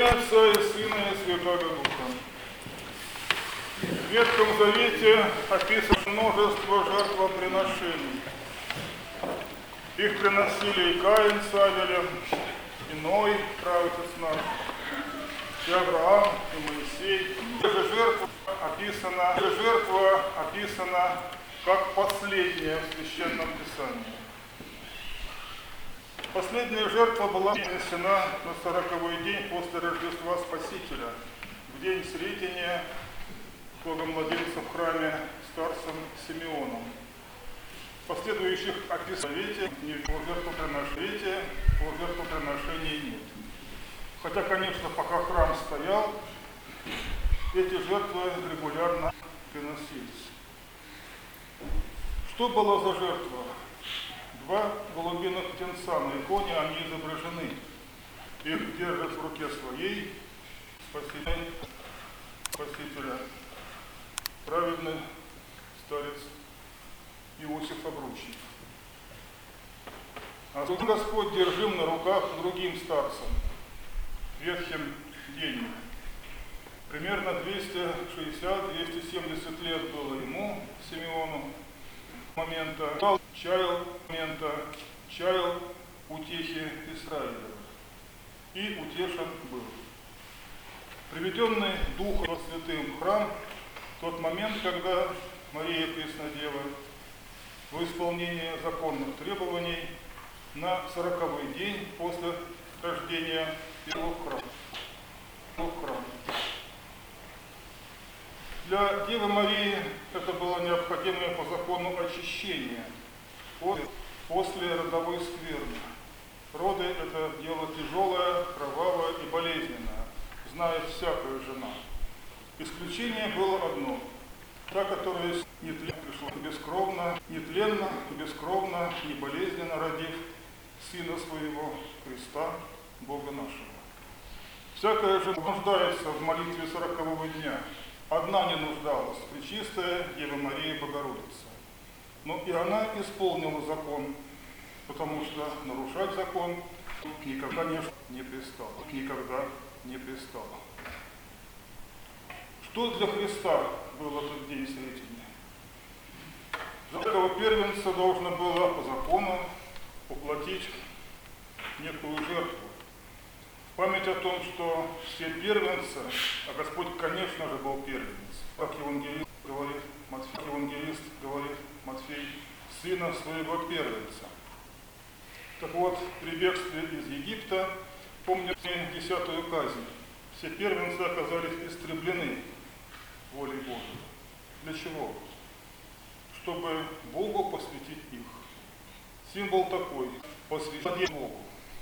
Имя Отца и Сына и Святого Духа. В Ветхом Завете описано множество жертвоприношений. Их приносили и Каин с Авелем, и Ной, праотец наш, и Авраам, и Моисей. Эта жертва описана как последняя в Священном Писании. Последняя жертва была принесена на 40-й день после Рождества Спасителя, в день Сретения Богомладенца в храме старцем Симеоном. Последующих описаний по жертвоприношении нет. Хотя, конечно, пока храм стоял, эти жертвы регулярно приносились. Что было за жертва? Два голубиных птенца на иконе, они изображены. Их держат в руке своей Спасителя, праведный старец Иосиф Обручник. А тут Господь держим на руках другим старцем, ветхим деньгом. Примерно 260-270 лет было ему, Симеону, чаял утехи Израиля и утешен был. Приведенный Духом Святым в храм, в тот момент, когда Мария Преснодева в исполнении законных требований на 40-й день после рождения его в храм. Для Девы Марии это было необходимое по закону очищение после родовой скверны. Роды – это дело тяжелое, кровавое и болезненное, знает всякая жена. Исключение было одно – та, которая пришла бескровно, нетленно, бескровно, не болезненно родив Сына Своего, Христа, Бога нашего. Всякая жена нуждается в молитве 40-го дня. Одна не нуждалась, Пречистая Дева Мария Богородица. Но и она исполнила закон, потому что нарушать закон никогда не пристало. Что для Христа был этот день Сретения? Всякого первенца должно было по закону уплатить некую жертву. В память о том, что все первенцы, а Господь, конечно же, был первенец, как евангелист говорит Матфей, сына своего первенца. Так вот, при бегстве из Египта, помните 10-ю казнь, все первенцы оказались истреблены волей Божией. Для чего? Чтобы Богу посвятить их. Символ такой, посвящен Богу.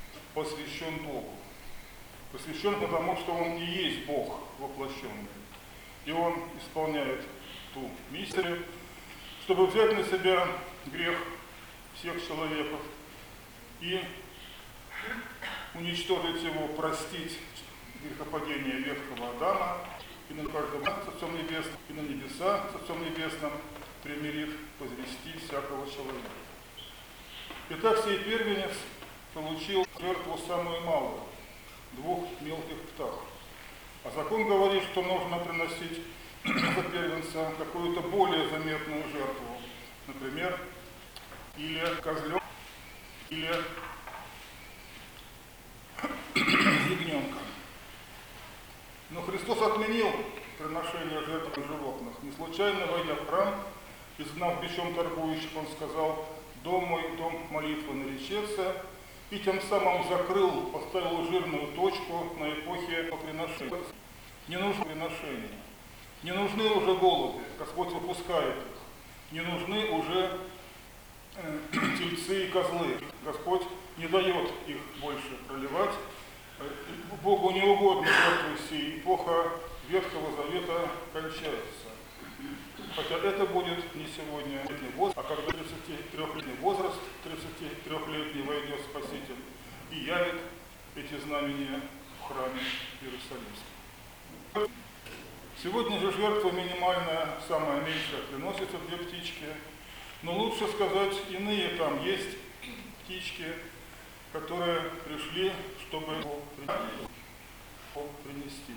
Посвящен, потому что Он и есть Бог воплощенный. И Он исполняет ту миссию, чтобы взять на себя грех всех человеков и уничтожить его, простить грехопадение ветхого Адама и на каждого с Отцом Небесным, и на небеса с Отцом Небесным, примирив, возвести всякого человека. Итак, сей первенец получил жертву самую малую, 2 мелких птах. А закон говорит, что нужно приносить за первенца какую-то более заметную жертву. Например, или козленка, или ягненка. Но Христос отменил приношение жертв животных. Не случайно, войдя в храм, изгнав бичом торгующих, Он сказал: «Дом мой, дом молитвы наречется», и тем самым поставил жирную точку на эпохе приношения. Не нужны приношения. Не нужны уже голуби, Господь выпускает их. Не нужны уже тельцы и козлы. Господь не дает их больше проливать. Богу не угодно жертвы сей. Эпоха Ветхого Завета кончается. Хотя это будет не сегодня, а когда 33-летний возраст, 33-летний войдет Спаситель и явит эти знамения в храме Иерусалимском. Сегодня же жертва минимальная, самая меньшая, приносится 2 птички, но лучше сказать, иные там есть птички, которые пришли, чтобы принести.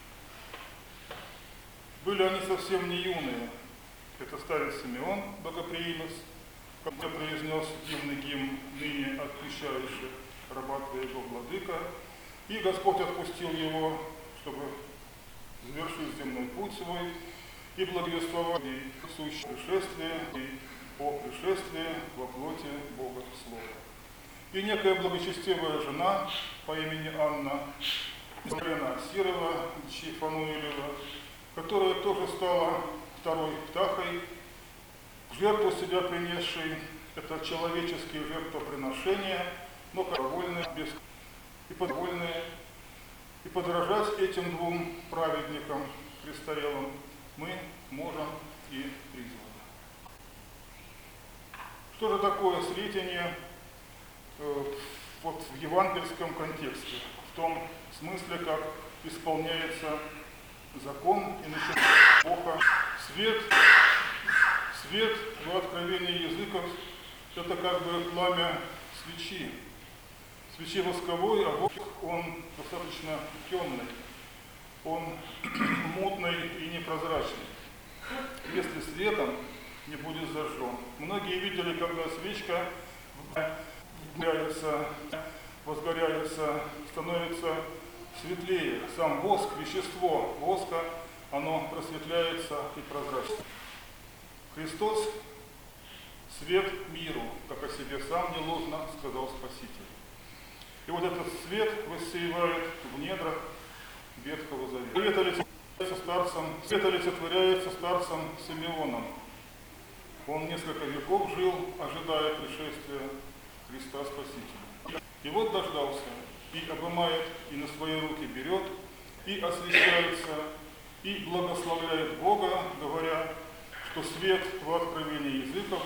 Были они совсем не юные. Это старец Симеон, богоприимец, который произнес дивный гимн «Ныне отпущающий раба твоего владыка». И Господь отпустил его, чтобы завершить земной путь свой и благовествовать и сущее пришествие, и о пришествии во плоти Бога Слова. И некая благочестивая жена по имени Анна, Елена Сирова, Чифануилева, которая тоже стала второй птахой, жертву себя принесшей, это человеческие жертвоприношения, но добровольные, подвольные. И подражать этим двум праведникам, престарелым, мы можем и призваны. Что же такое сретение вот в евангельском контексте, в том смысле, как исполняется закон и начинает эпоха? Свет в откровении языков – это как бы пламя свечи. Свечи восковой, а воск, он достаточно темный, он мутный и непрозрачный, если светом не будет зажжен. Многие видели, когда свечка возгоряется, становится светлее. Сам воск, вещество воска, оно просветляется и прозрачно. Христос – свет миру, как о себе сам неложно сказал Спаситель. И вот этот свет воссеивает в недрах Ветхого Завета. Свет олицетворяется старцем Симеоном. Он несколько веков жил, ожидая пришествия Христа Спасителя. И вот дождался, и обымает, и на свои руки берет, и освящается, и благословляет Бога, говоря, что свет в откровении языков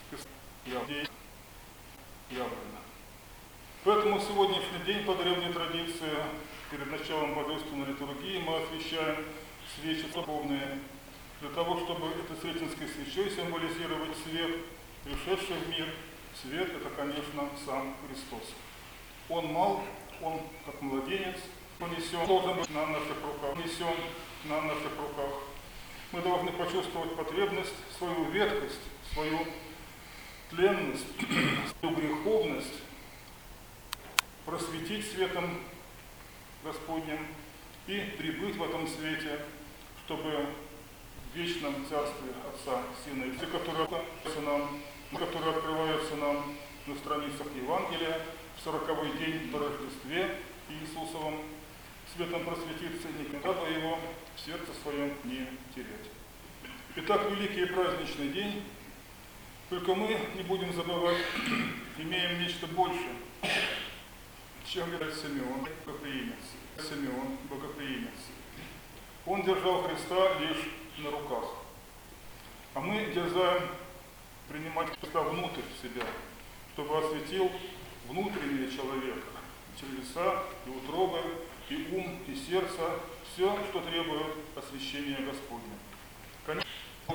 явлено. Поэтому сегодняшний день по древней традиции, перед началом божественной литургии, мы освещаем свечи церковные, для того, чтобы этой сретенской свечой символизировать свет, пришедший в мир. Свет – это, конечно, сам Христос. Он мал, он, как младенец, понесен, должен быть на наших руках. Мы должны почувствовать потребность, свою ветхость, свою тленность, свою греховность, просветить светом Господним и прибыть в этом свете, чтобы в вечном царстве Отца, Сына и Духа, который открывается нам на страницах Евангелия, в 40-й день по Рождестве Иисусовом, светом просветиться, никогда бы его в сердце своем не терять. Итак, великий и праздничный день, только мы не будем забывать, имеем нечто большее, чем говорит Симеон, богоприимец. Он держал Христа лишь на руках, а мы дерзаем принимать Христа внутрь себя, чтобы осветил внутреннее человека, телеса и утробы, и ум, и сердце, все, что требует освящения Господня. Конечно,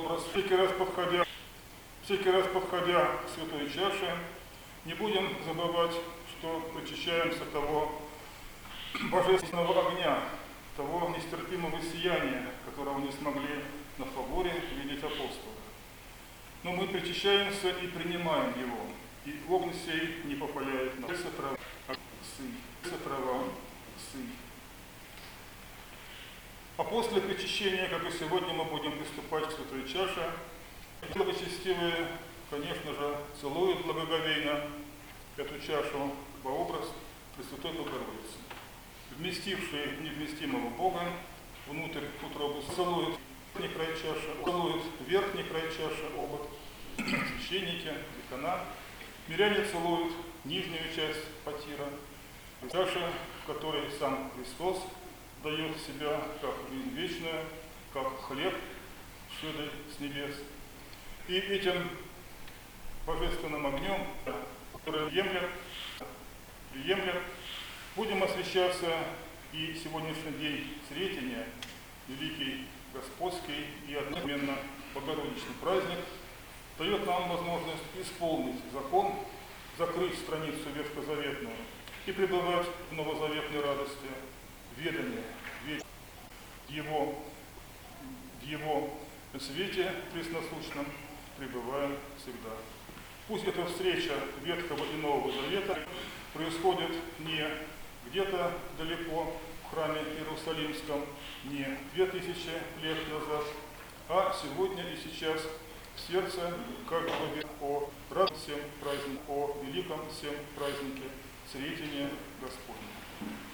всякий раз подходя к святой чаше, не будем забывать, что причащаемся того божественного огня, того нестерпимого сияния, которого не смогли на соборе видеть апостолы. Но мы причащаемся и принимаем его, и огонь сей не попаляет нас. Трава, сый. А после причащения, как и сегодня, мы будем приступать к святой чаше. Благочестивые, конечно же, целуют благоговейно эту чашу во образ Пресвятой Богородицы, вместившие невместимого Бога внутрь утробы, целуют верхний край чаши, обод, священники, декана. Миряне целуют нижнюю часть потира, чаша, в которой сам Христос дает себя как жизнь вечную, как хлеб, шедый с небес. И этим божественным огнем, который приемлет, будем освящаться и сегодняшний день Сретения, великий Господский и одновременно Богородичный праздник, дает нам возможность исполнить закон, закрыть страницу ветхозаветную и пребывать в новозаветной радости, ведание, ведь в Его свете пресносущном пребываем всегда. Пусть эта встреча Ветхого и Нового Завета происходит не где-то далеко в храме Иерусалимском, не 2000 лет назад, а сегодня и сейчас в сердце каждого о радостном празднике, о великом всем празднике Сретения Господня.